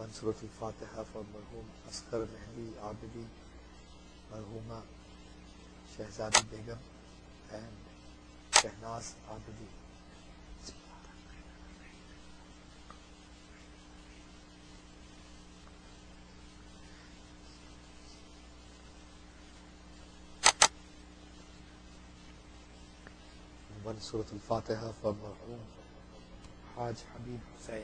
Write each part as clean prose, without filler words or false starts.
Surah Al-Fatiha for Marhum Asghar Mehdi Abidi, Marhuma Shehzadi Begum and Shehnaz Abidi. One Surah Al-Fatiha for Marhum Haj Habib Hussain.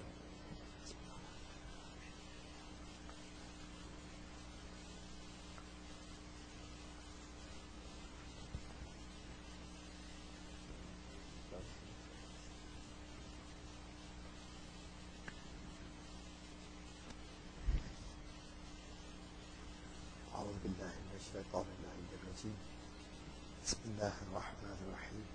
أعوذ بالله من الشيطان الرجيم. بسم الله الرحمن الرحيم.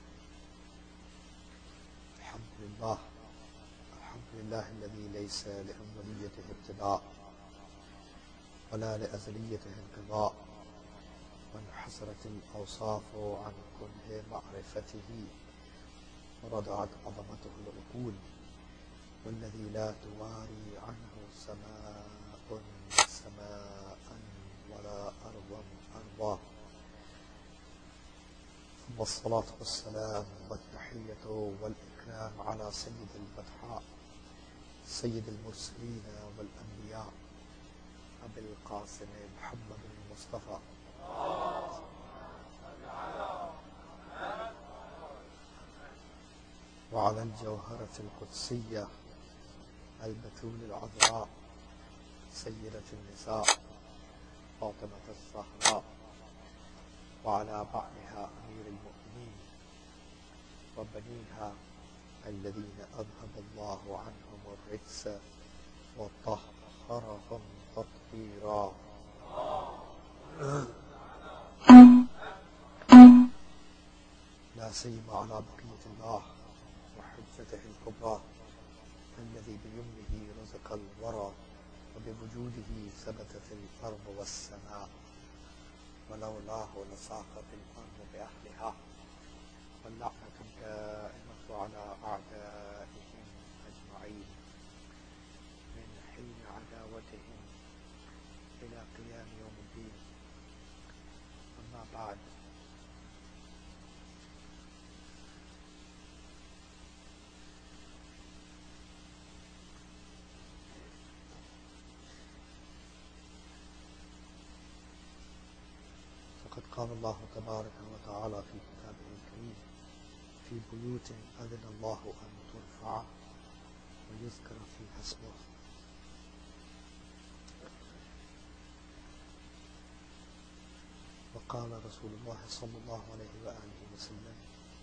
الحمد لله الذي ليس لأوليته ابتداء ولا لأزليته انقضاء، وانحصرت الأوصاف عن كنه معرفته ورضعت عظمته العقول، والذي لا تواري عنه سماء ولا أرض. ثم الصلاة والسلام والتحية والإكرام على سيد البطحاء سيد المرسلين والأنبياء أبي القاسم محمد المصطفى وعلى الجوهرة القدسية البتول العذراء سيدة النساء فاطمة الزهراء، وعلى بعلها أمير المؤمنين وبنيها الذين أذهب الله عنهم الرجس وطهرهم تطهيرا. لا سيما على بقية الله وحجته الكبرى الذي بيمنه رزق الورى وبوجوده ثبتت الأرض والسماء، ولولاه لساقت الأرض بأهلها، واللعنة الدائمة على أعدائهم أجمعين من حين عداوتهم إلى قيام يوم الدين. أما بعد، فقد قال الله تبارك وتعالى في كتابه الكريم: في بيوت أذن الله أن ترفع ويذكر فيها اسمه. وقال رسول الله صلى الله عليه وآله وسلم: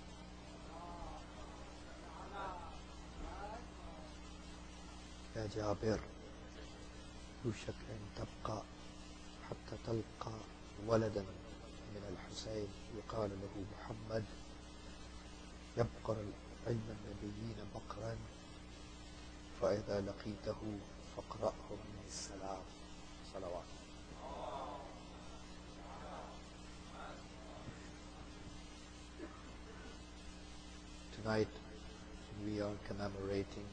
يا جابر، يوشك أن تبقى حتى تلقى ولدا من الحسين يقال له محمد يبقر علم النبيين بقرا، فإذا لقيته فاقرأه مني السلام. صلوات. Tonight we are commemorating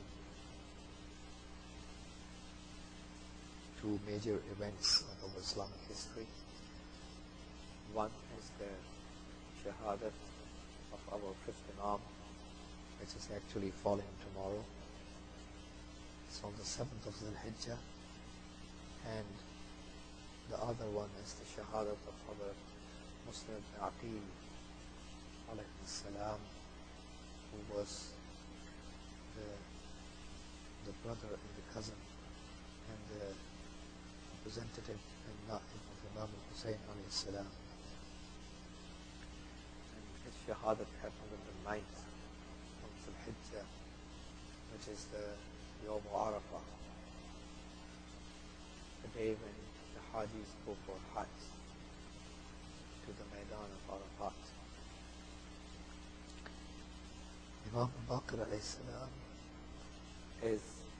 two major events of our Islamic history. One is the Shahadat of our fifth Imam, which is actually falling tomorrow. It's on the 7th of Dhul Hijjah. And the other one is the Shahadat of our Muslim ibn Aqil alayhi salam, who was the brother and the cousin and the representative and Na'ib of Imam al-Hussein alayhi salam. And his Shahadat happened on the 9th of Dhul Hijjah, which is the Yawm Arafah, the day when the Hajis go for Hajj to the Maidan of Arafat. Imam Baqir alayhi salam is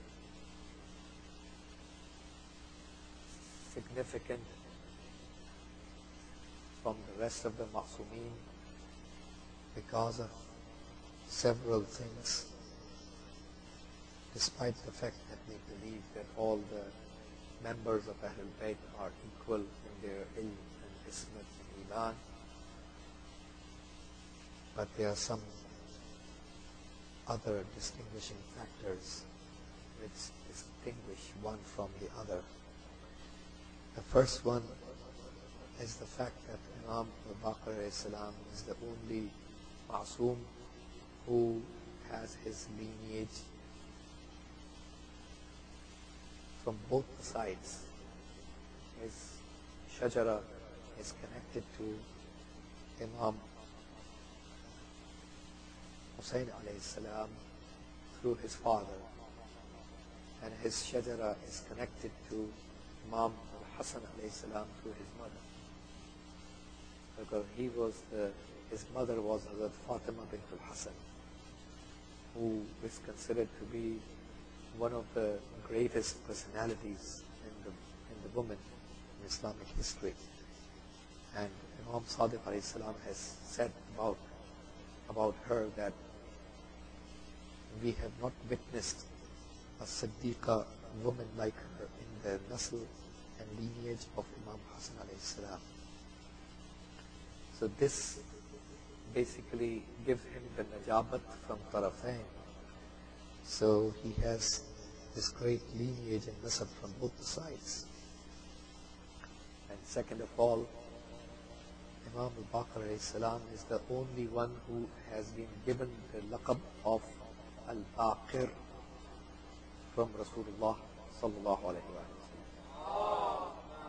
significant from the rest of the Ma'sumeen because of several things. despite the fact that we believe that all the members of Ahlul Bayt are equal in their ilm and ismat and iman, but there are some other distinguishing factors which distinguish one from the other. The first one is the fact that Imam Abu Bakr as-salam is the only Ma'soom who has his lineage from both the sides. His shajara is connected to Imam Hussain alayhi salam through his father, and his shajara is connected to Imam Hassan alayhi salam through his mother, because his mother was Hazrat Fatima bint al-Hassan, who is considered to be one of the greatest personalities in the women in Islamic history. And Imam Sadiq alayhi salam has said about her that we have not witnessed a Siddiqa woman like her in the nasl and lineage of Imam Hassan alayhi salam. So this basically gives him the najabat from Tarafain. So he has this great lineage and nasab from both the sides. And second of all, Imam al-Baqir alayhi salam is the only one who has been given the laqab of al-Baqir from Rasulullah sallallahu alayhi wa sallam.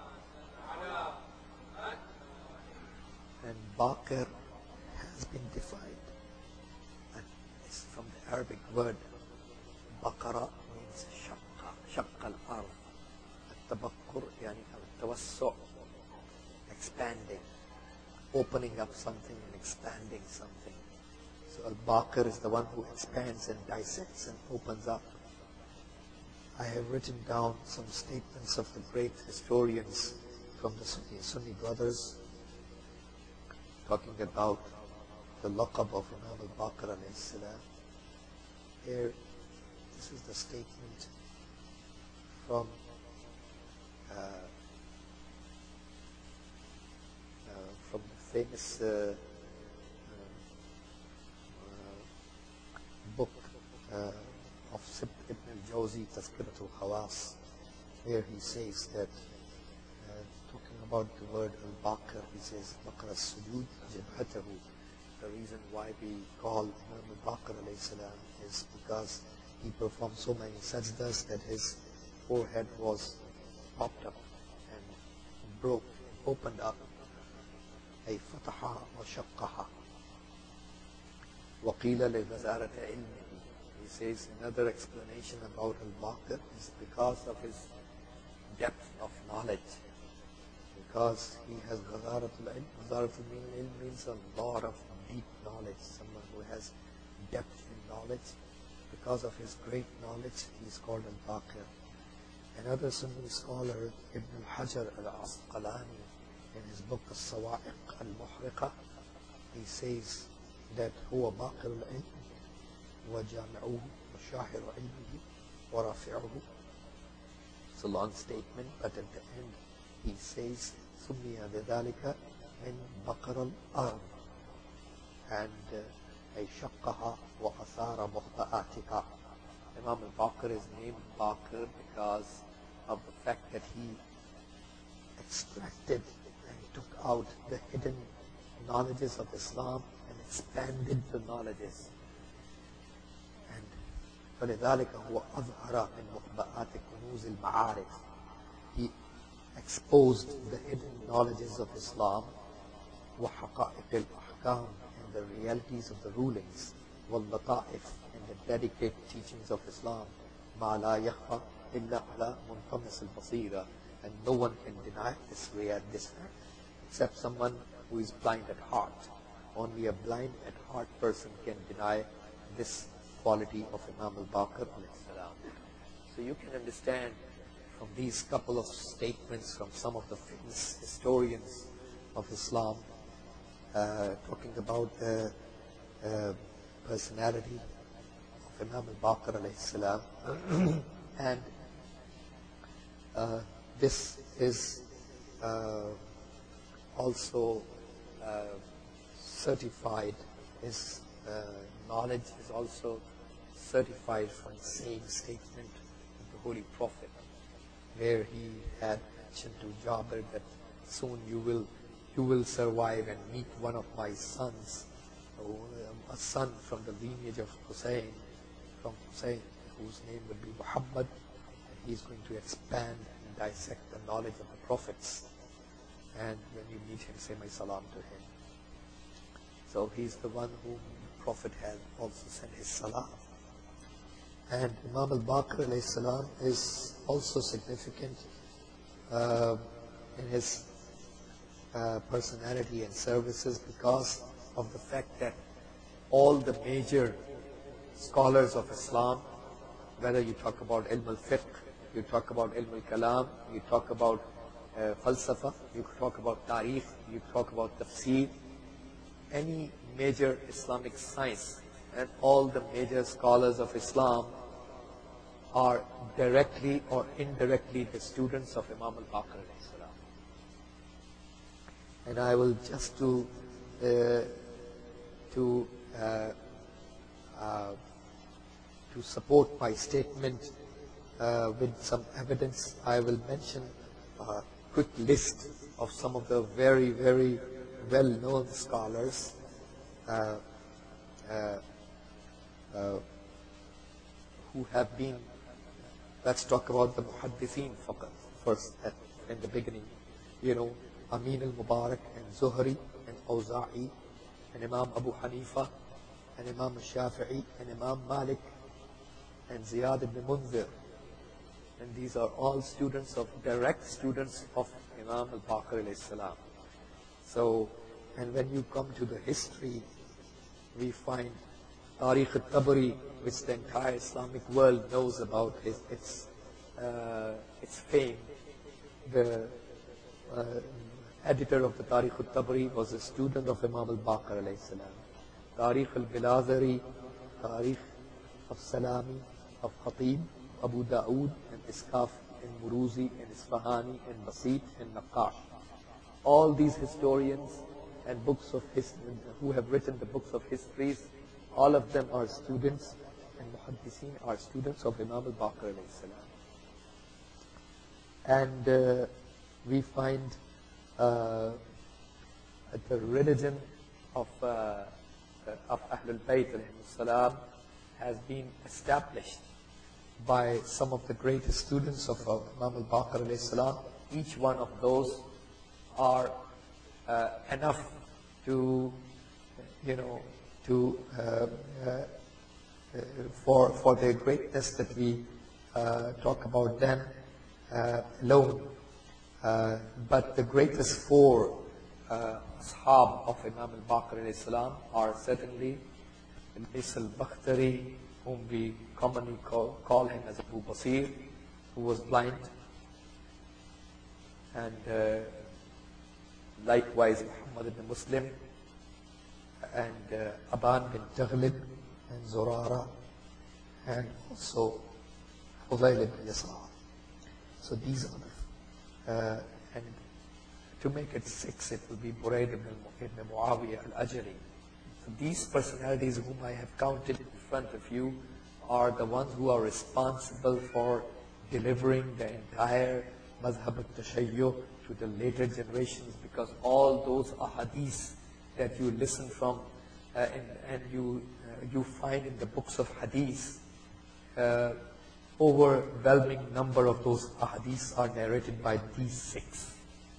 And Baqir has been defined, and it's from the Arabic word Baqara, means shaqqa al-ard. Al-tabakkur yani al-tawassu', expanding, opening up something and expanding something. So al-Baqir is the one who expands and dissects and opens up. I have written down some statements of the great historians from the Sunni brothers talking about the laqab of Imam al-Baqir alayhi salam. Here, this is the statement from the famous book of Sibt ibn al-Jawzi, Tazkirat al-Khawas, where he says that, talking about the word al-Baqir, he says, Baqir al-Sujud jabhatahu. The reason why we call Imam al-Baqir alayhi salam is because he performed so many sajdas that his forehead was popped up and broke, opened up. أي فتحها وشقها وقيل لغزارة علمه. He says another explanation about al-Baqir is because of his depth of knowledge, because he has ghazaratul ilm. Ghazaratul ilm means a lot of deep knowledge, someone who has depth in knowledge. Because of his great knowledge, he is called al-Baqir. Another Sunni scholar, Ibn al-Hajar al-Asqalani, in his book al-Sawa'iq al-Muhriqa, he says that huwa baqir al-ilm wa jami'uhu wa shahir ilmihi wa rafi'uhu. It's a long statement, but at the end he says summiya bidhalika min baqir al-ard, and ay shaqqaha wa athara muhta'atika. Imam al-Baqir is named Baqir because of the fact that he extracted and took out the hidden knowledges of Islam and expanded the knowledges. And فَلِذَلِكَ هُوَ أَظْهَرَ مِنْ مُخْبَآتِ كُنُوزِ الْمَعَارِفِ. He exposed the hidden knowledges of Islam, وَحَقَائِقِ الْأَحْكَامِ, and the realities of the rulings, وَاللَّطَائِفِ, and the delicate teachings of Islam, مَا لَا يَخْفَى إِلَّا عَلَى مُنْطَمِسِ الْبَصِيرَةِ. And no one can deny this fact except someone who is blind at heart. Only a blind at heart person can deny this quality of Imam al-Baqir alayhi salam. So you can understand from these couple of statements from some of the famous historians of Islam, talking about the personality of of Imam al-Baqir alayhi salam. And this is also certified, his knowledge is also certified from the same statement of the Holy Prophet, where he had mentioned to Jabir that soon you will survive and meet one of my sons, a son from the lineage of Hussein, whose name will be Muhammad, and he's going to expand and dissect the knowledge of the prophets. And when you meet him, say my salam to him. So he's the one whom the Prophet had also sent his salam. And Imam al-Baqir alayhi salam is also significant in his personality and services because of the fact that all the major scholars of Islam, whether you talk about ilm al-fiqh, you talk about ilm al-kalam, you talk about falsafa, you talk about tarikh, you talk about tafsir, any major Islamic science, and all the major scholars of Islam are directly or indirectly the students of Imam al-Baqir alayhi salam. And I will just to support my statement with some evidence, I will mention a quick list of some of the very, very well-known scholars who have been. Let's talk about the muhaddithin first in the beginning. Amin al-Mubarak and Zuhri and Awza'i and Imam Abu Hanifa and Imam al-Shafi'i and Imam Malik and Ziyad ibn Munzir. And these are all direct students of Imam al-Baqir alayhi salam. So, and when you come to the history, we find Tarikh al-Tabari, which the entire Islamic world knows about its fame. The editor of the Tarikh al-Tabari was a student of Imam al-Baqir alayhi salam. Tarikh al-Bilazari, Tarikh of Salami, of Khatib, Abu Dawood, and Iskaf, and Muruzi, and Isfahani, and Basit, and Naqash. All these historians and books of history, who have written the books of histories, all of them are students, and muhaddithin are students of Imam al-Baqir alayhi salam. And we find that the religion of Ahlul Bayt alayhi salam has been established by some of the greatest students of Imam al-Baqir alayhi salam. Each one of those are enough to, for their greatness that we talk about them alone. But the greatest four ashab of Imam al-Baqir alayhi salam are certainly Al-Is al-Bakhtari, whom we commonly call him as Abu Basir, who was blind, and likewise Muhammad ibn Muslim, and Aban bin Taghlib, and Zurara, and also Hudayl ibn Yasar. So these are the, and to make it 6, it will be Burayd ibn Muawiyah al-Ajri. So these personalities whom I have counted in front of you are the ones who are responsible for delivering the entire Mazhab al-Tashayyu to the later generations, because all those ahadith that you listen from and you find in the books of hadith, overwhelming number of those ahadiths are narrated by these 6.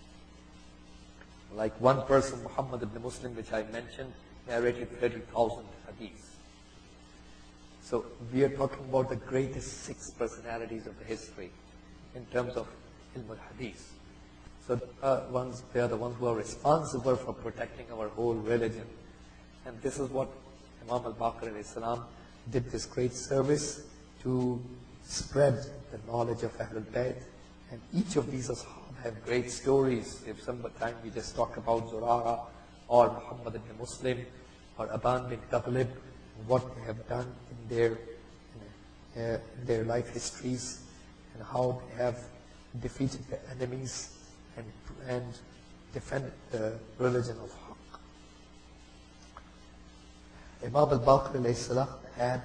Like one person, Muhammad ibn Muslim, which I mentioned, narrated 30,000 hadiths. So we are talking about the greatest 6 personalities of the history in terms of ilm al-hadith. So they are the ones who are responsible for protecting our whole religion. And this is what Imam al-Baqir alayhi salam did, this great service to spread the knowledge of Ahlul Bayt. And each of these ashab have great stories. If some time we just talk about Zurara or Muhammad ibn Muslim or Aban bin Taghlib, what they have done in their their life histories and how they have defeated their enemies and defended the religion of Haqq. Imam al-Baqir alayhi salam had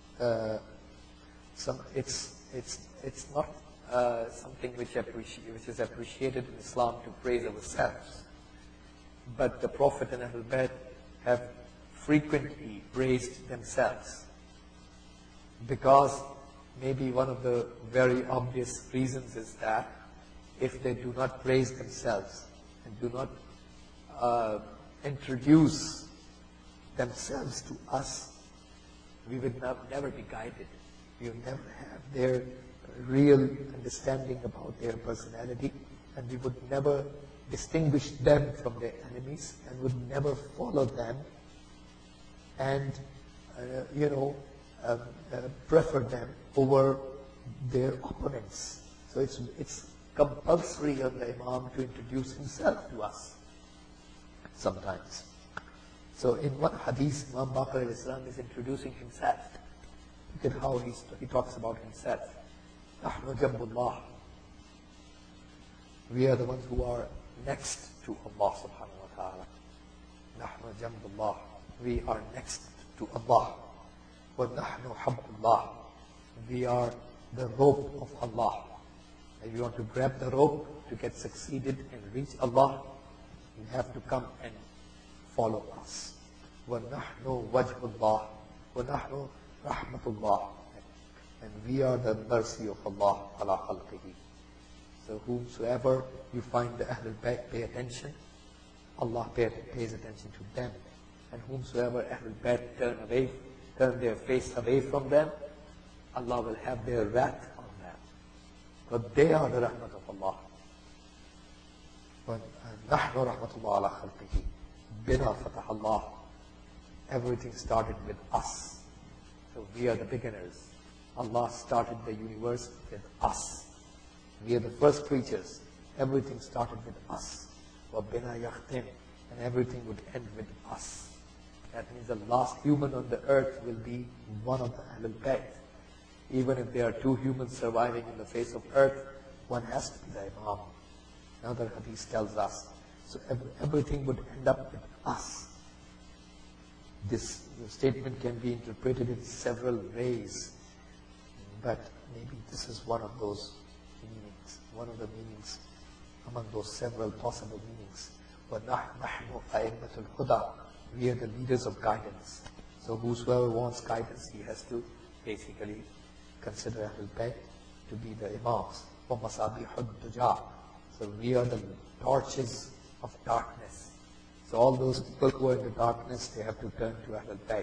it's not something which is appreciated in Islam to praise ourselves, but the Prophet and Ahlul Bayt have frequently praised themselves, because maybe one of the very obvious reasons is that if they do not praise themselves and do not introduce themselves to us, we would never be guided. We would never have their real understanding about their personality, and we would never distinguish them from their enemies and would never follow them and prefer them over their opponents. So it's compulsory on the Imam to introduce himself to us sometimes. So in one hadith, Imam Baqir al-Islam is introducing himself. Look at how he talks about himself. نحن جنب الله. We are the ones who are next to Allah subhanahu wa ta'ala. نحن جنب الله. We are next to Allah. وَنَحْنُ حَبْلُ اللَّهِ. We are the rope of Allah. If you want to grab the rope to get succeeded and reach Allah, you have to come and follow us. وَنَحْنُ وَجْهُ اللَّهِ وَنَحْنُ رَحْمَةُ اللَّهِ. And we are the mercy of Allah ala khalqihi. So whomsoever you find the Ahlul Bayt pay attention, Allah pays attention to them. And whomsoever Ahlul Bayt turn their face away from them, Allah will have their wrath on them. But they are the rahmat of Allah. نَحْنُ رَحْمَةُ اللَّهِ عَلَى خَلْقِهِ بِنَا فَتَحَ اللَّهِ. Everything started with us. So we are the beginners. Allah started the universe with us. We are the first creatures. Everything started with us. وَبِنَا يَخْتِمْ. And everything would end with us. That means the last human on the earth will be one of the Ahlul Bayt. Even if there are two humans surviving in the face of earth, one has to be the Imam. Another hadith tells us. So everything would end up with us. This statement can be interpreted in several ways, but maybe this is one of those meanings, one of the meanings among those several possible meanings. وَنَحْنُ أَئِمَّةُ الْهُدَى. We are the leaders of guidance. So whosoever wants guidance, he has to basically consider Ahlul Bayt to be the Imams. وَمَصَابِيحُ الدُّجَى. So we are the torches of darkness. So all those people who are in the darkness, they have to turn to Ahlul Bayt.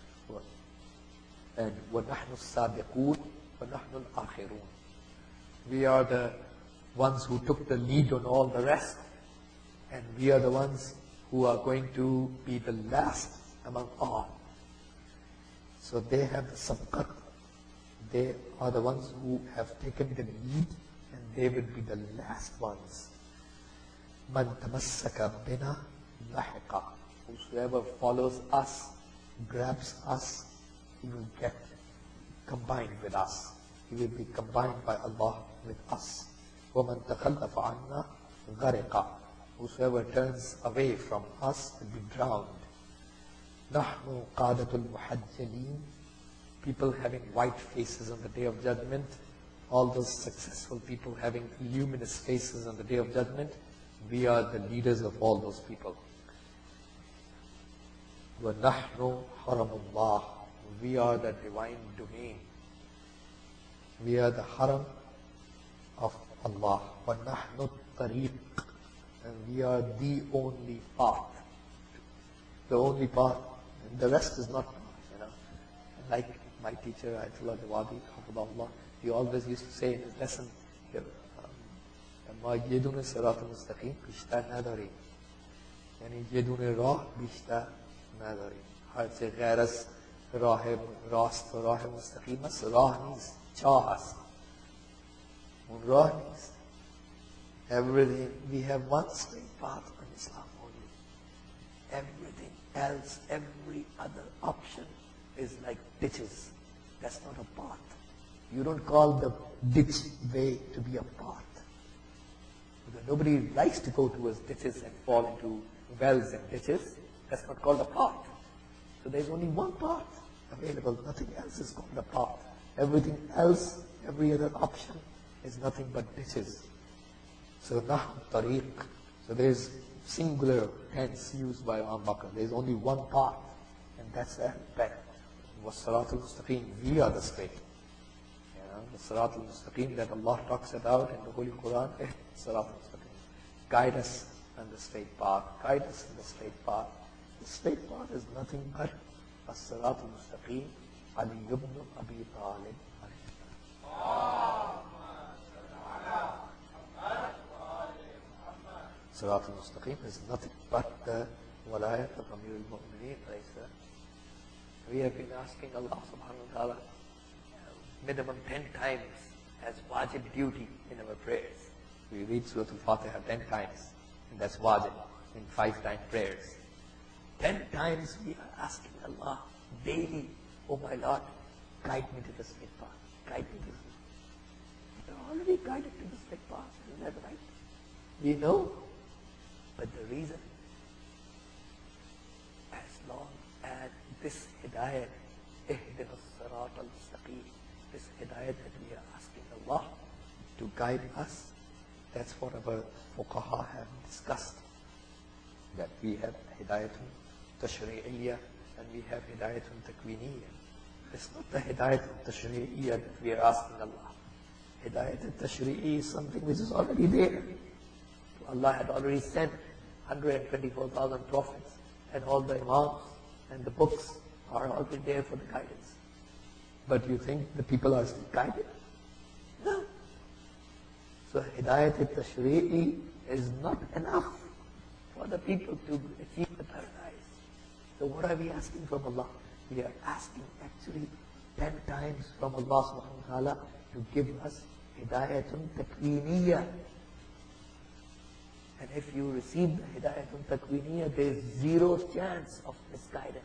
And وَنَحْنُ السَّابِقُونَ وَنَحْنُ الْآخِرُونَ. We are the ones who took the lead on all the rest, and we are the ones who are going to be the last among all. So they have the sabqat. They are the ones who have taken the lead, and they will be the last ones. مَنْ تَمَسَّكَ بِنَا لَحِقَ. Whosoever follows us, grabs us, he will get combined with us. He will be combined by Allah with us. وَمَنْ تَخَلَّفَ عَنَّا غَرِقَ. Whosoever turns away from us will be drowned. نَحْنُ قَادَةُ الْمُحَجَّلِينَ. People having white faces on the Day of Judgment, all those successful people having luminous faces on the Day of Judgment, we are the leaders of all those people. وَنَحْنُ حَرَمُ اللَّهِ. We are the divine domain. We are the haram of Allah. وَنَحْنُ الطَّرِيقِ. And we are the only path. The only path. And the rest is not path, Like my teacher, Ayatollah Jawadi, Hafidahullah, he always used to say in his lesson, ما يدون الصراط المستقيم بیشتر نداریم. یعنی یه دونه راه بیشتر نداریم. هرچه غیر از راه راست و راه مستقیم است، راه نیست، چاه است. اون راه نیست. Everything, we have one straight path on Islam only. Everything else, every other option is like ditches. That's not a path. You don't call the ditch way to be a path. Because nobody likes to go towards ditches and fall into wells and ditches. That's not called a path. So there's only one path available. Nothing else is called a path. Everything else, every other option is nothing but ditches. So nahnu tariq. So there's singular tense used by Imam Bakr. There's only one path, and that's the path. وَالصِّرَاطُ الْمُسْتَقِيمِ. We are the straight. The Sirat al-Mustaqim that Allah talks about in the Holy Quran, Sirat al-Mustaqim. Guide us on the straight path. Guide us in the straight path. The straight path is nothing but Sirat al-Mustaqim, Ali ibn Abi Talib. Sirat al-Mustaqim is nothing but the Walayat of Amir al-Mu'mineen. We have been asking Allah subhanahu wa ta'ala minimum 10 times as wajib duty in our prayers. We read Surah Al-Fatiha 10 times, and that's wajib in 5 time prayers. 10 times we are asking Allah daily, oh my Lord, guide me to the straight path. Guide me to the straight path. You're already guided to the straight path, isn't that right? We know, but the reason, as long as this hidayat, ihdina as-sirat al-mustaqim, this hidayat that we are asking Allah to guide us, that's what our fuqaha have discussed. That we have hidayatun tashri'iyya and we have hidayatun takwiniyya. It's not the hidayatun tashri'iyya that we are asking Allah. Hidayatun tashri'iyya is something which is already there. Allah had already sent 124,000 prophets, and all the imams and the books are already there for the guidance. But you think the people are still guided? No. So Hidayat al-Tashri'i is not enough for the people to achieve the paradise. So what are we asking from Allah? We are asking actually 10 times from Allah subhanahu wa ta'ala to give us Hidayatun Takwiniyya. And if you receive the Hidayatun Takwiniyya, there is 0 chance of misguidance.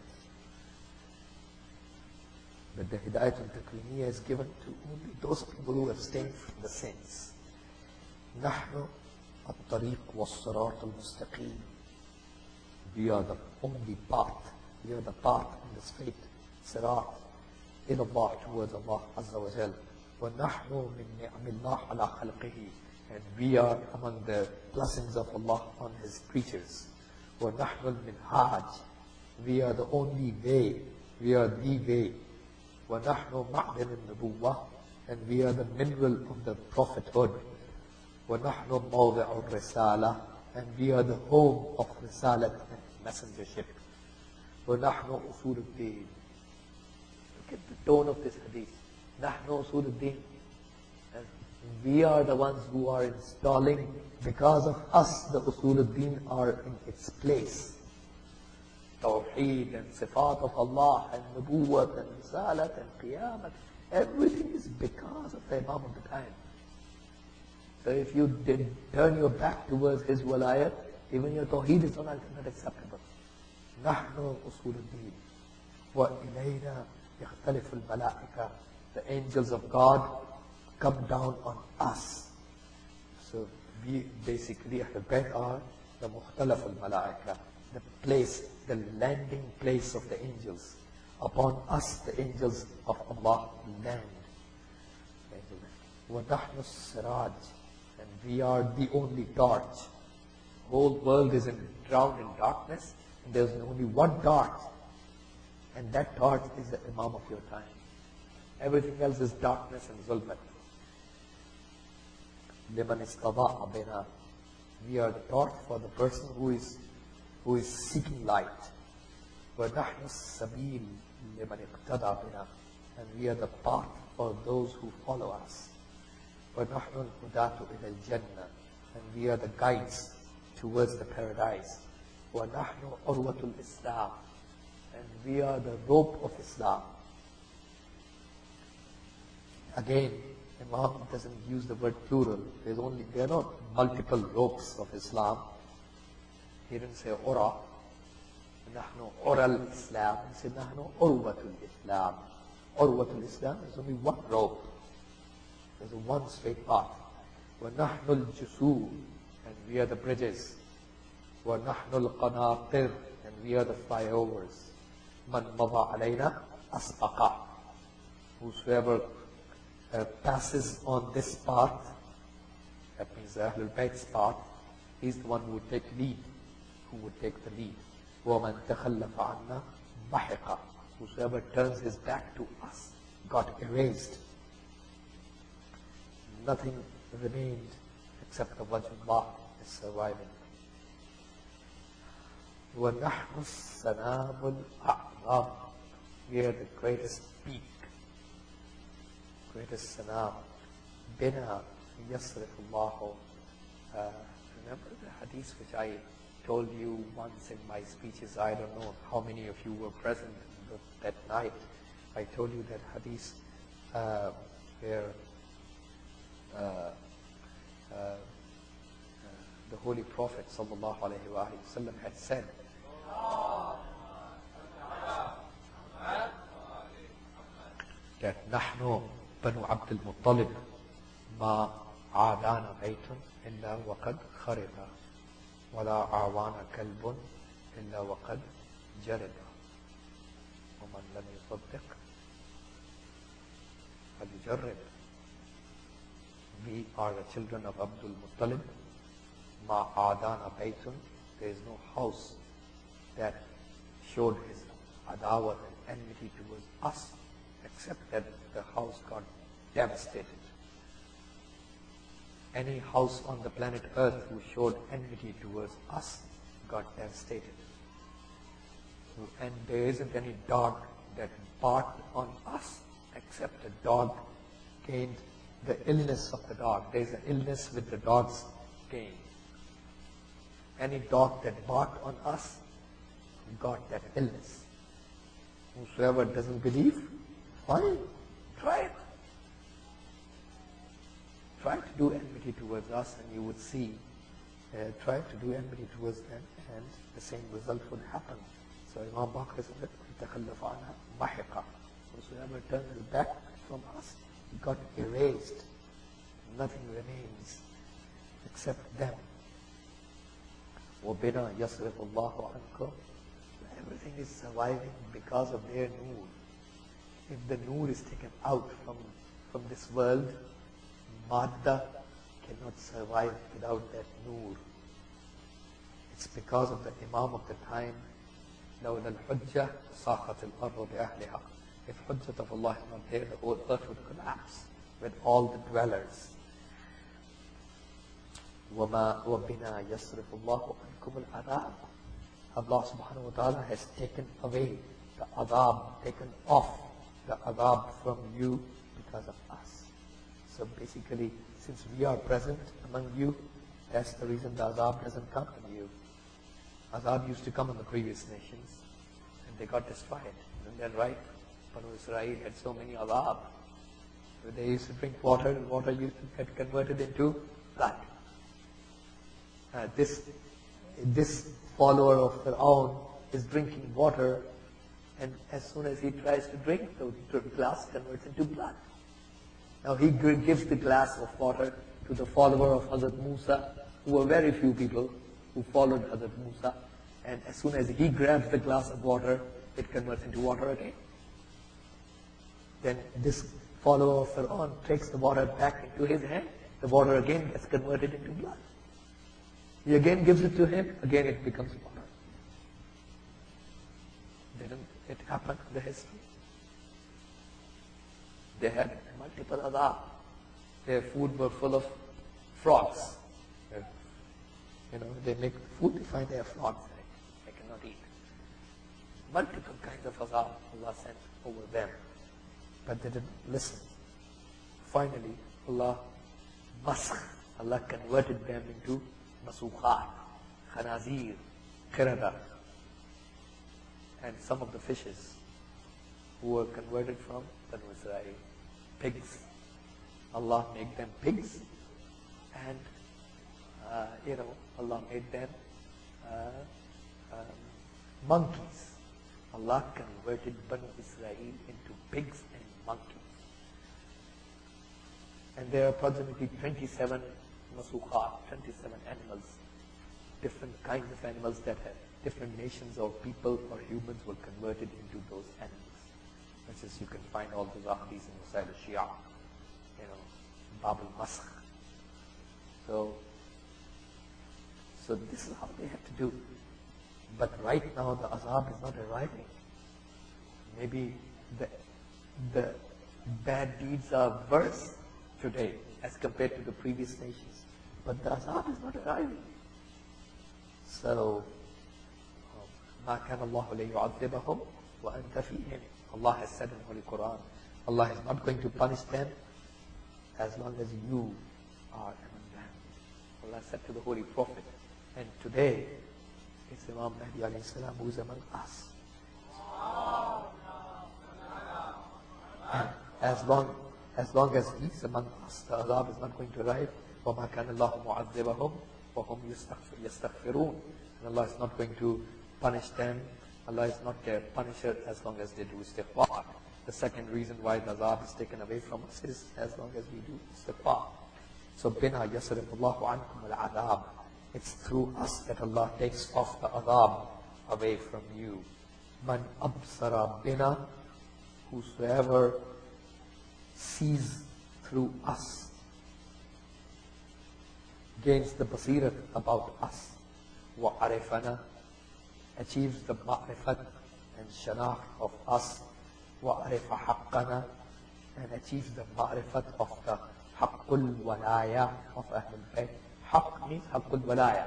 But the Hidayatun Takwiniyya is given to only those people who abstain from the sins. نحن الطريق والصراط المستقيم. We are the only path. We are the path in the straight sirat إلى الله, towards Allah Azza wa Jal. وَنَحْنُ مِنْ نِعْمِ اللَّهِ عَلَى خَلْقِهِ. And we are among the blessings of Allah on His creatures. وَنَحْنُ الْمِنْهَاجِ. We are the only way. We are the way. وَنَحْنُ مَعْدَنِ النُّبُوَّةِ. And we are the mineral of the prophethood. وَنَحْنُ مَوْضِعُ الرِّسَالَةِ. And we are the home of risalat and messengership. وَنَحْنُ أُصُولُ الدِّينِ. Look at the tone of this hadith. نَحْنُ أُصُولُ الدِّينِ. And we are the ones who are installing, because of us the Usul al-Din are in its place. Tawheed and Sifat of Allah and Nubuwwat and Risalat and Qiyamah, everything is because of the Imam of the time. So if you did turn your back towards his walayat, even your Tawheed is not acceptable. نحن أصول الدين وإلينا يختلف الملائكة. The angels of God come down on us. So we basically are the mukhtalaf al-malaika, the place, the landing place of the angels. Upon us, the angels of Allah land. وَنَحْنُ السِّرَاجِ. And we are the only torch. The whole world is drowned in darkness, and there's only one torch. And that torch is the Imam of your time. Everything else is darkness and zulmat. لِمَنْ اسْتَضَاءَ بِنَا. We are the torch for the person who is seeking light. وَنَحْنُ السَّبِيلِ لِمَنْ اقْتَدَى بِنَا. And we are the path for those who follow us. وَنَحْنُ الْهُدَاةُ إِلَى الْجَنَّةِ. And we are the guides towards the paradise. وَنَحْنُ عُرْوَةُ الْإِسْلَامِ. And we are the rope of Islam. Again, Imam doesn't use the word plural. There are not multiple ropes of Islam. He didn't say ura. نحن عُرَى الْإِسْلَامِ. He said نحن عُرْوَةُ الْإِسْلَامِ. عُرْوَةُ الْإِسْلَامِ is only one rope. There's a one straight path. وَنَحْنُ الْجُسُورِ, and we are the bridges. وَنَحْنُ الْقَنَاطِرِ, and we are the flyovers. مَنْ مَضَى عَلَيْنَا أَسْبَقَ, whosoever passes on this path, that means the Ahlul Bayt's path, he's the one who would take lead, who would take the lead. وَمَنْ تَخَلَّفَ عَنَّا مَحِقًا, whosoever turns his back to us got erased. Nothing remained except the Wajhullah is surviving. وَنَحْنُ السَّنَامُ الْأَعْظَمُ, we are the greatest peak, greatest sanam. Bina yasrifullahu. Remember the hadith which I told you once in my speeches? I don't know how many of you were present that night. I told you that hadith where the Holy Prophet sallallahu alaihi wasallam had said, that نحن بنو عبد المطلب ما عادانا بيت إلا وقد خرب ولا أعوانا كلب إلا وقد جرب ومن لم يصدق فليجرب. We are the children of Abdul Muttalib. Ma adana baytun, there is no house that showed his adawat and enmity towards us, except that the house got devastated. Any house on the planet Earth who showed enmity towards us got devastated. And there isn't any dog that barked on us, except the dog gained the illness of the dog. There is an illness with the dog's gain. Any dog that barked on us got that illness. Whosoever doesn't believe, fine, try it. Try to do enmity towards us and you would see. Try to do enmity towards them and the same result would happen. So Imam Baqir said, تَخَلَّفَ عَنَا مَحِقًا, whosoever turns his back from us, he got erased. Nothing remains except them. وَبِنَا يَصْرِفُ اللَّهُ عَنْكُمْ, everything is surviving because of their noor. If the noor is taken out from this world, Madda cannot survive without that noor. It's because of the Imam of the time, لَوْلَا الْحُجَّةِ سَاخَتِ الْأَرْضُ بِأَهْلِهَا. If Hujjat of Allah is not there, the whole earth would collapse with all the dwellers. وَبِنَا يَصْرِفُ اللَّهُ عَنْكُمُ الْعَذَابِ. Allah subhanahu wa ta'ala has taken away the adab, taken off the adab from you because of us. So basically, since we are present among you, that's the reason the azab doesn't come on you. Azab used to come on the previous nations, and they got destroyed. Isn't that right? Banu Israel had so many azab. They used to drink water, and water used to get converted into blood. This follower of Fir'aun is drinking water, and as soon as he tries to drink, the glass converts into blood. Now he gives the glass of water to the follower of Hazrat Musa, who were very few people who followed Hazrat Musa, and as soon as he grabs the glass of water, it converts into water again. Then this follower of Fir'aun takes the water back into his hand, the water again gets converted into blood. He again gives it to him, again it becomes water. Didn't it happen in the history? They had multiple adab. Their food were full of frogs. They make food, they find they have frogs in it. They cannot eat. Multiple kinds of azab Allah sent over them. But they didn't listen. Finally, Allah converted them into masukhat, khanazir, qirada, and some of the fishes who were converted from Banu Israel, pigs. Allah made them pigs, and Allah made them monkeys. Allah converted Banu Israel into pigs and monkeys. And there are approximately 27 masukhat, 27 animals, different kinds of animals that have different nations or people or humans were converted into those animals. Which is, you can find all those ahadith in Wasail al-Shia, Bab al-Masakh. So this is how they have to do. But right now the azab is not arriving. Maybe the bad deeds are worse today as compared to the previous nations. But the azab is not arriving. So, مَا كَانَ اللَّهُ لِيُعَذِّبَهُمْ وَأَنْتَ فِيهِمْ. Allah has said in the Holy Quran, Allah is not going to punish them as long as you are among them. Allah said to the Holy Prophet. And today, it's Imam Mahdi alayhi salam who is among us. And as long as he's among us, the azab is not going to arrive. وَمَا كَانَ اللَّهُ مُعَذِّبَهُمْ وَهُمْ يَسْتَغْفِرُونَ. And Allah is not going to punish them. Allah is not their punisher as long as they do istighfar. The second reason why the azab is taken away from us is as long as we do istighfar. So, بِنَا يَصْرِفُ اللَّهُ عَنْكُمُ الْعَذَابِ. It's through us that Allah takes off the azab away from you. Man absara bina, whosoever sees through us, gains the basirat about us. Wa arifana, achieves the ma'rifat and shanakh of us. Wa arifa haqqana, and achieves the ma'rifat of the haqqul walaya of Ahlul Bayt. Haqq means haqqul walaya.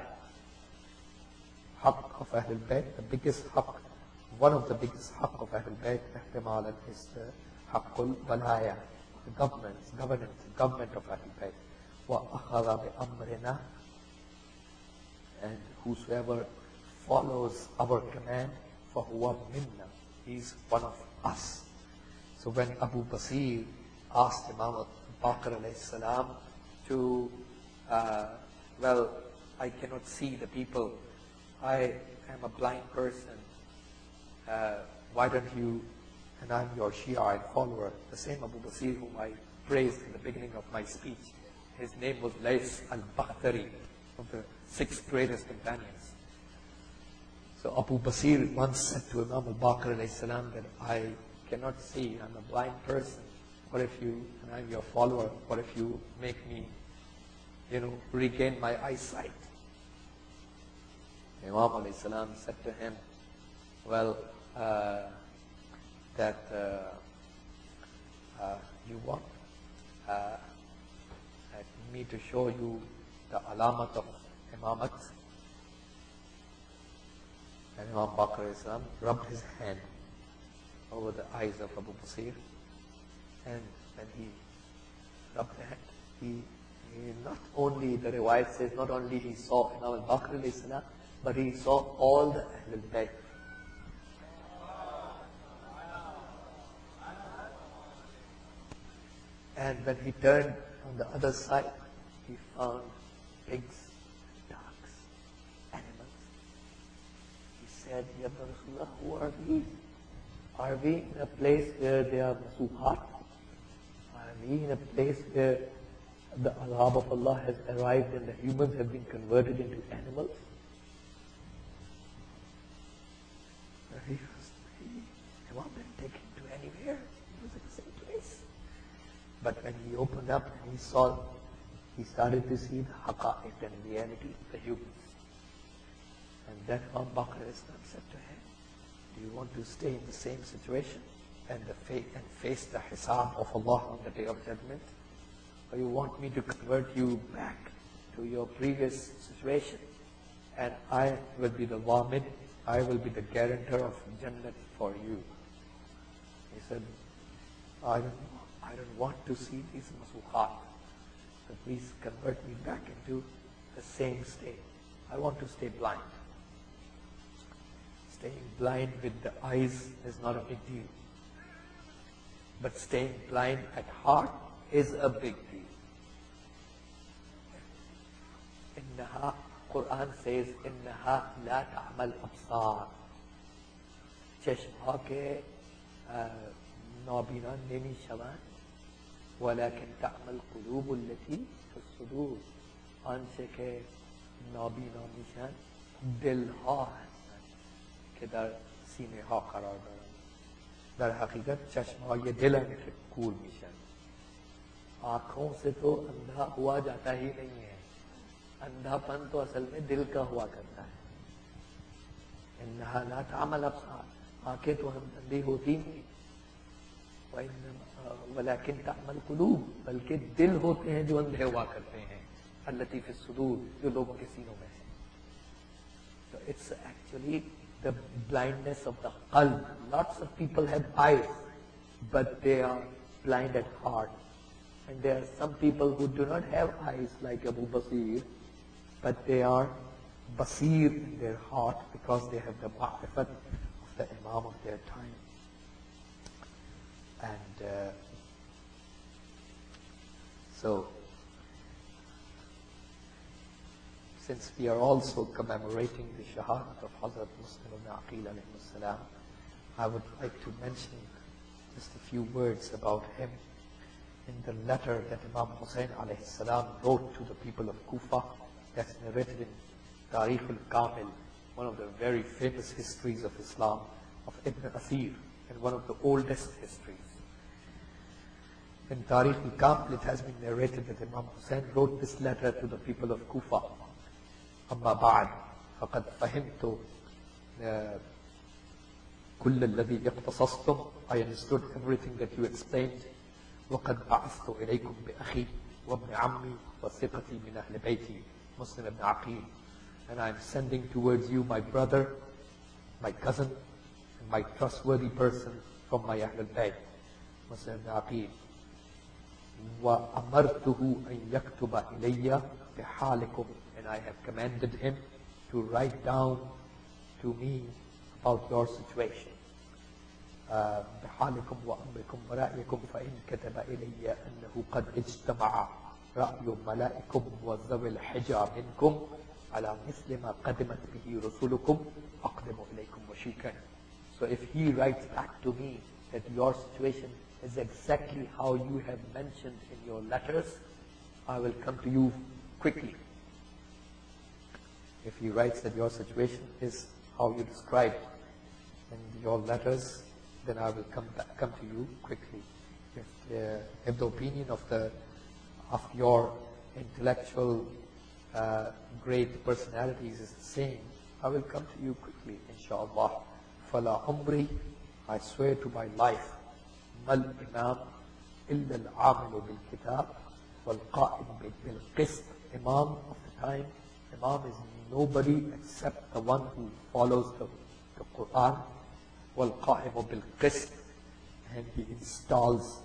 Haqq of Ahlul Bayt, the biggest haqq, one of the biggest haqq of Ahlul Bayt, ihtimalan, is the haqqul walaya, the government of Ahlul Bayt. Wa akhadha bi amrina, and whosoever follows our command, fahuwa minna, he is one of us. So when Abu Basir asked Imam Baqir alayhi salam to well, I cannot see the people. I am a blind person. Why don't you, and I'm your Shiite follower, the same Abu Basir whom I praised in the beginning of my speech. His name was Lays al-Bakhtari, of the 6 greatest companions. So Abu Basir once said to Imam al-Baqir alayhi salam that I cannot see, I'm a blind person. What if you, and I'm your follower, what if you make me regain my eyesight? Imam alayhi salam said to him, well, that you want me to show you the alamat of imamat? And Imam Baqir alayhi salam rubbed his hand over the eyes of Abu Basir, and when he rubbed the hand, he not only, the riwayat says, not only he saw Imam al-Baqir alayhi salam, but he saw all the Ahlul Bayt. And when he turned on the other side, he found pigs, ducks, animals. He said, Ya Rasulullah, who are we? Are we in a place where they are masukhat? Are we in a place where the azab of Allah has arrived and the humans have been converted into animals? He won't take him to anywhere. He was in the same place. But when he opened up and he started to see the haqa'iq and reality of the humans. And then Imam Baqir said to him, do you want to stay in the same situation and face the hisab of Allah on the Day of Judgment? Or you want me to convert you back to your previous situation? And I will be the Wamid, I will be the guarantor of Jannat for you. He said, I don't want to see these masukhat. So please convert me back into the same state. I want to stay blind. Staying blind with the eyes is not a big deal. But staying blind at heart is a big deal. Quran says, إِنَّهَا لَا تَعْمَى الْأَبْصَارِ. چشمها که نابینان نمیشوند وَلَكِنْ تَعْمَلْ قُلُوبُ الَّتِي فِي الصُّدُورِ آنچه که نابینا میشن دلها هستن که در سینه ها قرار دارن. در حقیقت چشمهای دل هم که کور میشن. آنکھوں سے تو اندھا ہوا جاتا ہی نہیں ہے، اندھا پن تو اصل میں دل کا ہوا کرتا ہے. انہا لا تعمل ابصار، آنکھیں تو ہم اندھی ہوتی نہیں. ولیکن تعمل قلوب، بلکہ دل ہوتے ہیں جو اندھے ہوا کرتے ہیں. التی فی الصدور، جو لوگوں کے سینوں میں ہے. So it's actually the blindness of the qalb. Lots of people have eyes, but they are blind at heart. And there are some people who do not have eyes like Abu Basir, but they are basir in their heart because they have the ma'rifat of the Imam of their time. And so, since we are also commemorating the shahadat of Hazrat Muslim ibn Aqil alayhi salam, I would like to mention just a few words about him. In the letter that Imam Hussain alayhi salam wrote to the people of Kufa, that's narrated in Tarikh al-Kamil, one of the very famous histories of Islam, of Ibn Athir, and one of the oldest histories. In Tarikh al-Kamil, it has been narrated that Imam Hussain wrote this letter to the people of Kufa. أما بعد فقد فهمت كل الذي اختصصتم. I understood everything that you explained. وقد بعثت إليكم بأخي وابن عمي وثقتي من أهل بيتي Muslim ibn Aqil, and I am sending towards you my brother, my cousin, and my trustworthy person from my Ahl al-Bayt, Muslim ibn Aqil. وأمرته أن يكتب إلي بحالكم, and I have commanded him to write down to me about your situation. بحالكم وأمركم ورأيكم فإن كتب إلي أنه قد اجتمع رأي ملائكم وذوي الحجى منكم على مثل ما قدمت به رسولكم أقدم إليكم وشيكا. So if he writes back to me that your situation is exactly how you have mentioned in your letters, I will come to you quickly. If he writes that your situation is how you described in your letters, then I will come to you quickly. If the opinion of your intellectual great personalities is the same, I will come to you quickly, inshallah. Fala umri, I swear to my life, mal imam illa al-amilu bil kitab wal qa'im bil qist. Imam of the time, Imam is nobody except the one who follows the Quran. Wal qa'im bil qist, and he installs,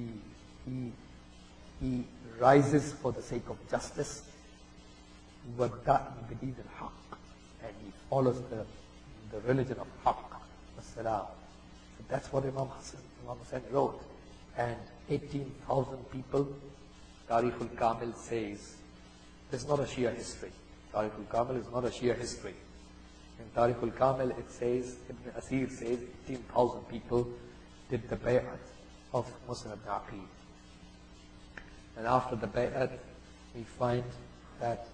he rises for the sake of justice. Wadda'in bideen al-haq, and he follows the religion of haqq. So that's what Imam Hussain wrote. And 18,000 people, Tarikh al-Kamil says, this is not a Shia history. Tarikh al-Kamil is not a Shia history. In Tarikh al-Kamil it says, Ibn Asir says, 18,000 people did the bay'at of Muslim ibn Aqil. And after the bay'at, we find that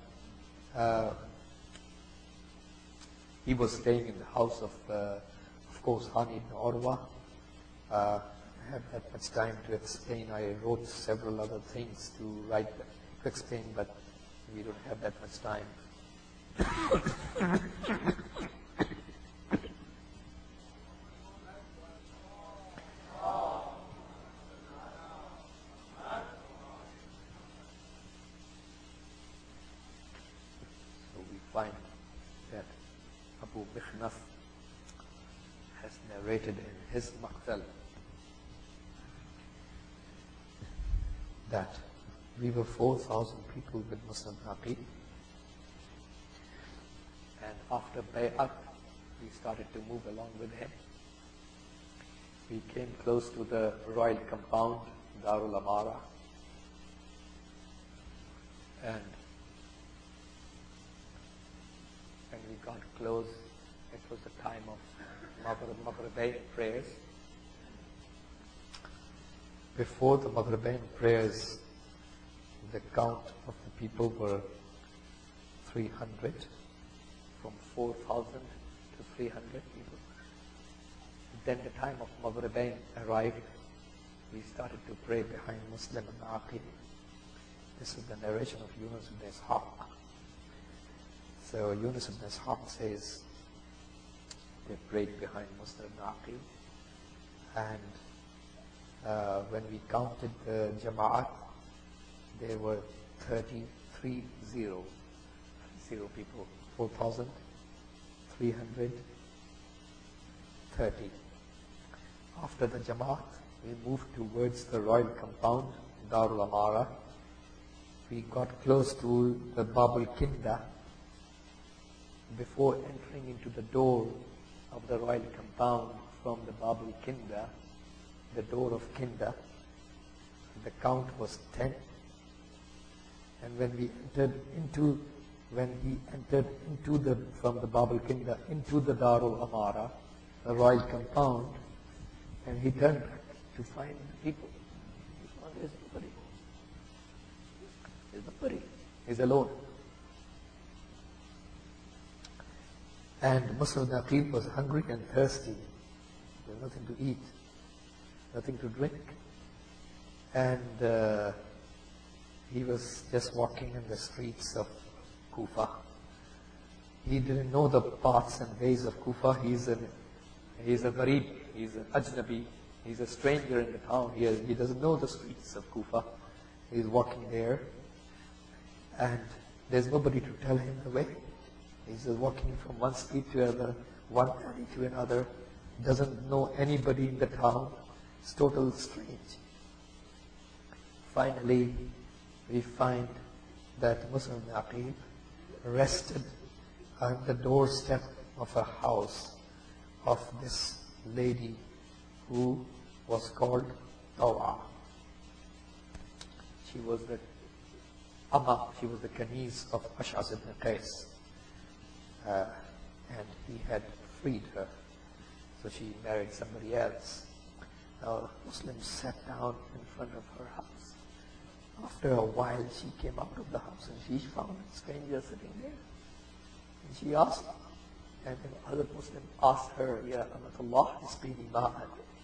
he was staying in the house of course, Hani ibn Urwa. I haven't had much time to explain. I wrote several other things to explain, but we don't have that much time. So we find that Abu Mikhnaf has narrated in his Maqtal that we were 4,000 people with Muslim Aqil, and after Bay'at we started to move along with him. We came close to the royal compound, Darul Amara, and when we got close, it was the time of Maghrib prayers. before the Maghribain prayers, the count of the people were 300, from 4,000 to 300 people. Then the time of Maghribain arrived, we started to pray behind Muslim and Aqil. This is the narration of Yunus ibn Ishaq. So Yunus ibn Ishaq says they prayed behind Muslim and Aqil, and when we counted the Jama'at, there were 30 people, 4,330. After the Jama'at, we moved towards the royal compound, Darul Amara. We got close to the Bab al-Kinda. Before entering into the door of the royal compound from the Bab al-Kinda, the door of Kinda, the count was 10. And when he entered from the Bab al-Kinda into the Darul Amara, the royal compound, and he turned back to find the people. He found there's nobody. There's nobody. He's alone. And Muslim Aqil was hungry and thirsty. There was nothing to eat, nothing to drink. And he was just walking in the streets of Kufa. He didn't know the paths and ways of Kufa. He's a gharib, he's an ajnabi, he's a stranger in the town. He doesn't know the streets of Kufa. He's walking there, and there's nobody to tell him the way. He's just walking from one street to another, one alley to another. Doesn't know anybody in the town. It's totally strange. Finally, we find that Muslim Aqil rested on the doorstep of a house of this lady who was called Tawa. She was the she was the Kaniz of Ash'as ibn Qais. And he had freed her. So she married somebody else. Now Muslims sat down in front of her house. After a while she came out of the house and she found a stranger sitting there. And she asked, and then other Muslim asked her, Ya Amatullah, Isqini ma'an.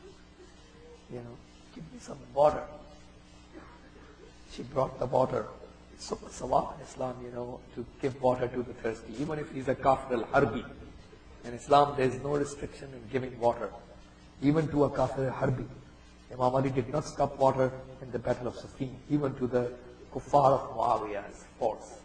Give me some water. She brought the water. It's so sawab in Islam, to give water to the thirsty, even if he's a kafir al-harbi. In Islam, there is no restriction in giving water, even to a kafir al-harbi. Imam Ali did not stop water in the battle of Siffin, even to the kuffar of Muawiyah's force.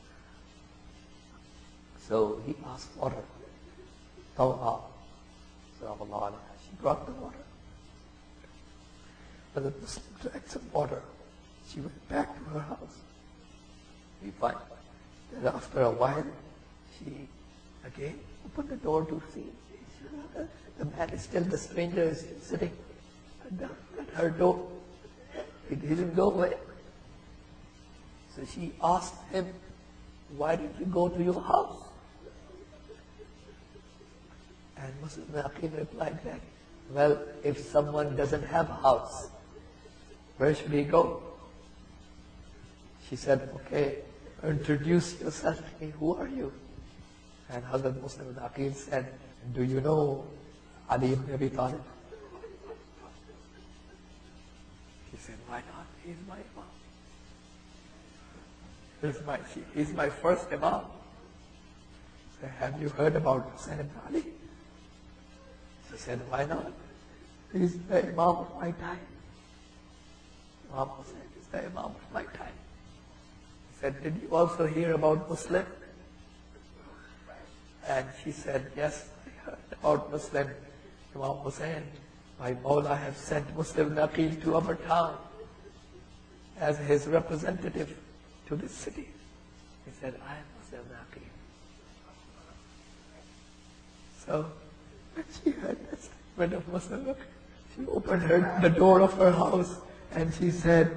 So he asked water. Tawha, she brought the water. But the Muslim drank some water. She went back to her house. We find that after a while, she again opened the door to see. The man is still, the stranger is still sitting at her door. He didn't go away. So she asked him, why did you go to your house? And Muslim Aqil replied back, well, if someone doesn't have a house, where should he go? She said, okay, introduce yourself to me. Who are you? And Hazrat Muslim Aqil said, do you know Ali ibn Abi Talib? He said, why not? He's my imam. He's my first imam. So have you heard about Hussain ibn Ali? She said, why not? He's the imam of my time. Imam Hussain is the imam of my time. He said, did you also hear about Muslim? And she said, yes, I heard about Muslim. Imam Hussain, my Mawla has sent Muslim Aqil to our town as his representative to this city. He said, I am Muslim Aqil. So, when she heard the statement of Muslim Aqil, she opened the door of her house and she said,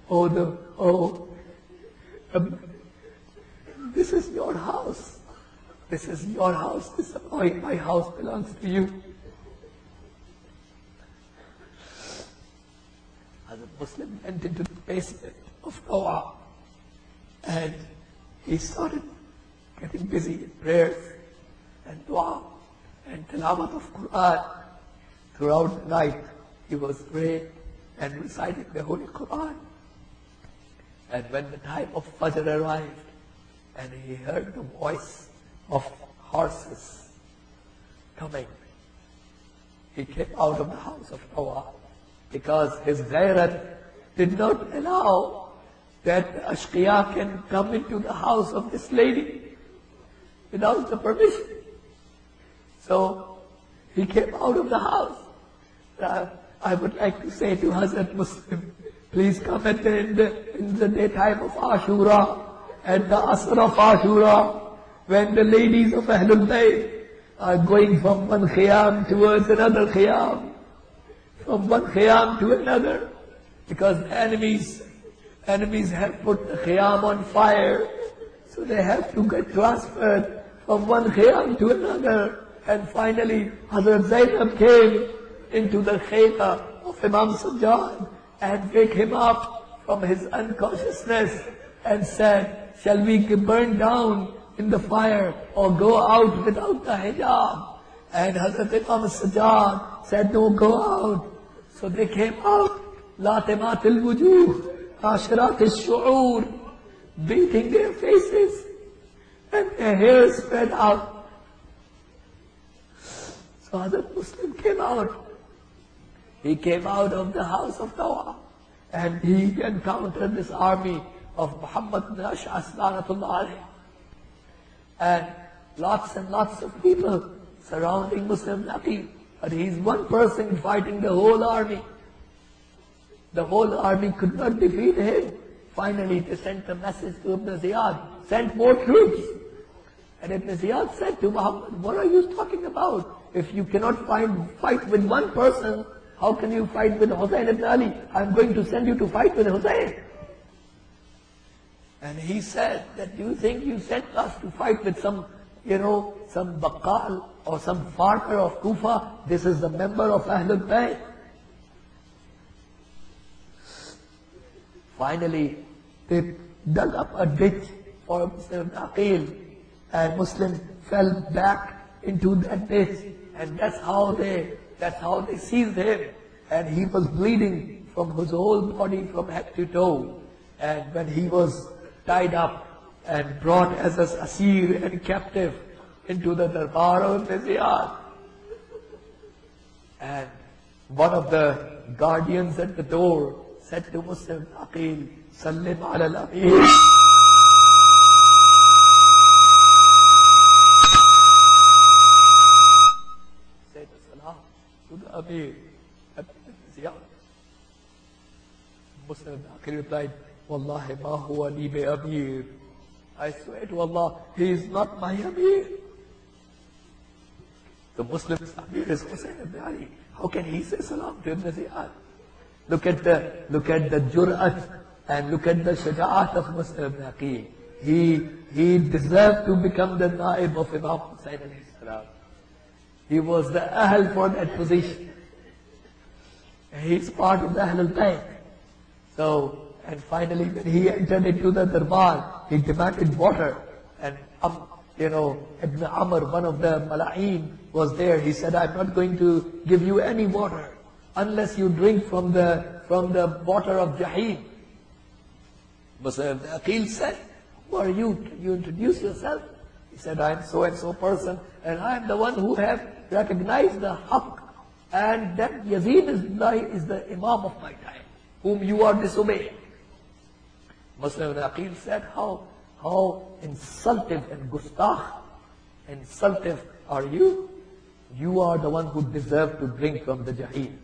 this is your house. This is your house. My house belongs to you. Hazrat Muslim went into the basement of Noah and he started getting busy in prayers and dua and tilawat of Quran. Throughout the night he was praying and reciting the Holy Quran. And when the time of Fajr arrived and he heard the voice of horses coming, he came out of the house of Noah because his ghairat did not allow that Ashqiya can come into the house of this lady without the permission. So he came out of the house. I would like to say to Hazrat Muslim, please come in the daytime of Ashura, at the Asr of Ashura, when the ladies of Ahlul Bayt are going from one khiyam towards another khiyam, from one khiyam to another, because enemies have put the khiyam on fire, so they have to get transferred from one khiyam to another. And finally, Hazrat Zainab came into the khayma of Imam Sajjad and wake him up from his unconsciousness and said, shall we burn down in the fire or go out without the hijab? And Hazrat Imam Sajjad said, no, go out. So they came out, latimat al-wujuh, asharat al-shu'ur, beating their faces and their hair spread out. So Hazrat Muslim came out. He came out of the house of Noah and he encountered this army of Muhammad ibn Ash'as Lanatullah alayhi. And lots and lots of people surrounding Muslim Aqil. But he's one person fighting the whole army. The whole army could not defeat him. Finally, they sent a message to Ibn Ziyad, sent more troops. And Ibn Ziyad said to Muhammad, what are you talking about? If you cannot fight with one person, how can you fight with Hussein ibn Ali? I'm going to send you to fight with Hussein. And he said that, do you think you sent us to fight with some Baqqal or some farmer of Kufa? This is the member of Ahlul Bayt. Finally, they dug up a ditch for Muslim Aqil, and Muslim fell back into that ditch, and that's how they seized him, and he was bleeding from his whole body from head to toe. And when he was tied up and brought as an asir and captive into the darbar of Ziyad, and one of the guardians at the door said to Muslim Aqil, Sallim ala al-Amir. Said salam to the Amir at Ziyad. Muslim Aqil replied, Wallahi ma huwa li bi Amir. I swear to Allah, he is not my Amir. The Muslim's Amir is Hussein ibn Ali. How can he say salam to Ibn Ziyad? Look at the jur'at and look at the shaja'at of Muslim ibn Aqil. He deserved to become the naib of Imam Hussain alayhi salam. He was the ahl for that position. He's part of the Ahlul Bayt. So, and finally when he entered into the darbar, he demanded water. And Ibn Amr, one of the Mala'in, was there. He said, I'm not going to give you any water unless you drink from the water of Jahim. But Aqil said, who are you? Can you introduce yourself? He said, I am so and so person, and I am the one who have recognized the haqq, and that Yazid is the Imam of my time, whom you are disobeying. Muslim Aqil said, how insultive and insultive are you? You are the one who deserve to drink from the Jahim.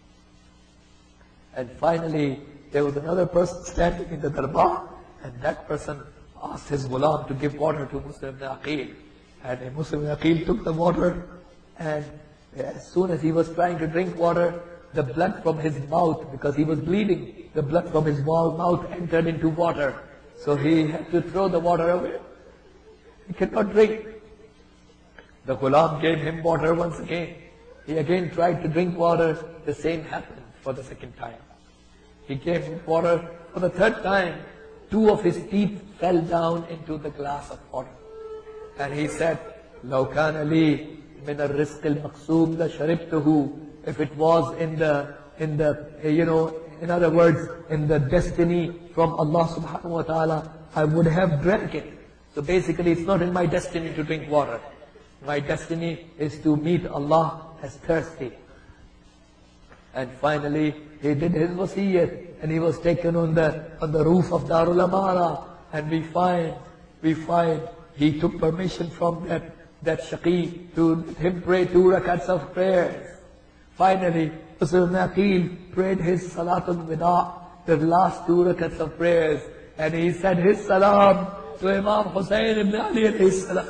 And finally, there was another person standing in the darbar, and that person asked his ghulam to give water to Muslim Aqil. And Muslim Aqil took the water, and as soon as he was trying to drink water, the blood from his mouth, because he was bleeding, the blood from his mouth entered into water. So he had to throw the water away. He could not drink. The ghulam gave him water once again. He again tried to drink water. The same happened for the second time. he came with water for the third time. Two of his teeth fell down into the glass of water. And he said, لو كان لي من الرزق المقسوم لشربته. If it was in the in other words, in the destiny from Allah subhanahu wa ta'ala, I would have drank it. So basically, it's not in my destiny to drink water. My destiny is to meet Allah as thirsty. And finally, he did his wasiyyat, and he was taken on the roof of Darul Amara, and we find he took permission from that Shaqi to let him pray 2 rakats of prayers. Finally, Muslim Aqil prayed his Salatul Wida, the last 2 rakats of prayers, and he said his salam to Imam Hussain ibn Ali alayhi salam.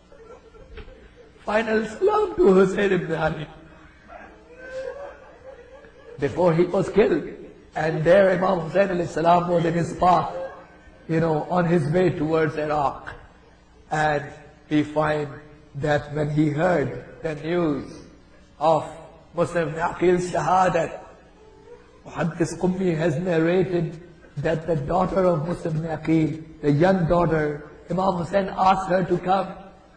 Final salam to Hussain ibn Ali. Before he was killed. And there Imam Hussain alayhi salam was in his path, on his way towards Iraq. And we find that when he heard the news of Muslim Aqil's shahadat, Muhaddis Qummi has narrated that the daughter of Muslim Aqil, the young daughter, Imam Hussain asked her to come,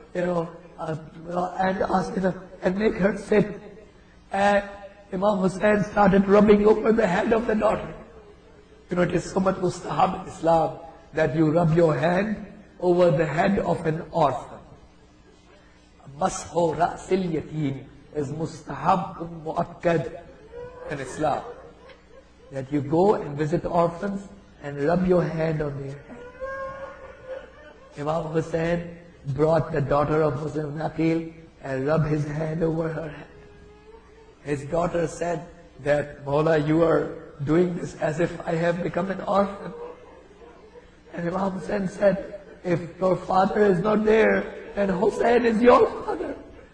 and asked her and make her sit. And Imam Hussain started rubbing over the head of the daughter. It is so much mustahab in Islam that you rub your hand over the head of an orphan. Mashu ra'sil yatim is mustahab mu'akkad in Islam. That you go and visit orphans and rub your hand on their head. Imam Hussain brought the daughter of Muslim Aqil and rubbed his hand over her head. His daughter said that, Mawla, you are doing this as if I have become an orphan. And Imam Hussain said, if your father is not there, then Hussain is your father.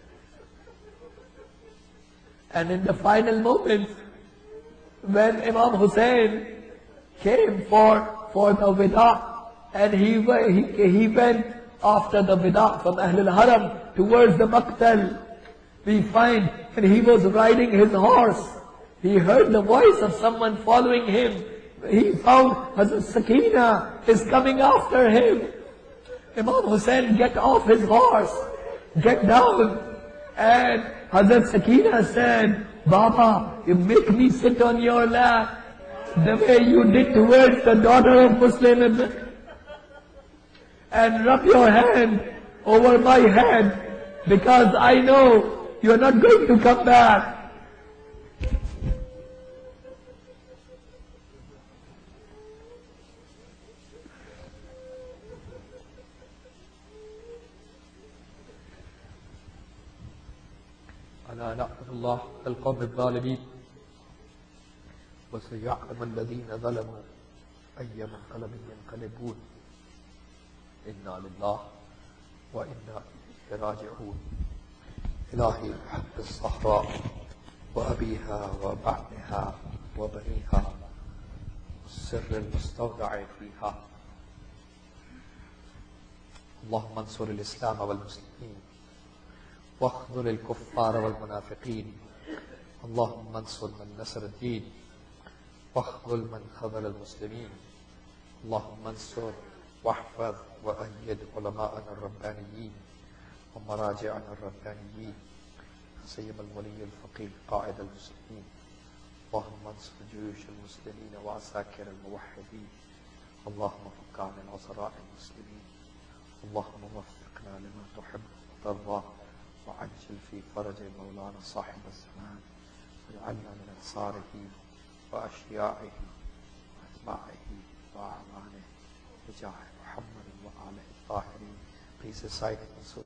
And in the final moment, when Imam Hussain came for the Wida, and he went after the Wida from Ahlul Haram towards the Maqtal, we find when he was riding his horse, he heard the voice of someone following him. He found Hazrat Sakina is coming after him. Imam Hussain get off his horse, get down, and Hazrat Sakina said, Baba, you make me sit on your lap the way you did towards the daughter of Muslim, and rub your hand over my head, because I know you are not going to come back. ألا نعبد الله القوم الظالمين وسيعلم الذين ظلموا أي منقلب ينقلبون إنا لله وإنا إليه راجعون. إلهي حب الصحراء وأبيها وبعلها وبنيها والسر المستودع فيها. اللهم انصر الإسلام والمسلمين واخذل الكفار والمنافقين. اللهم انصر من نصر الدين واخذل من خذل المسلمين. اللهم انصر واحفظ وأيد علماءنا الربانيين ومراجعنا الربانيين سيما الولي الفقيه قائد المسلمين. اللهم انصر جيوش المسلمين وعساكر الموحدين. اللهم فك عن العسراء المسلمين. اللهم وفقنا لما تحب وترضى وعجل في فرج مولانا صاحب الزمان واجعلنا من انصاره واشيائه واتباعه واعوانه بجاه محمد وآله الطاهرين. Please recite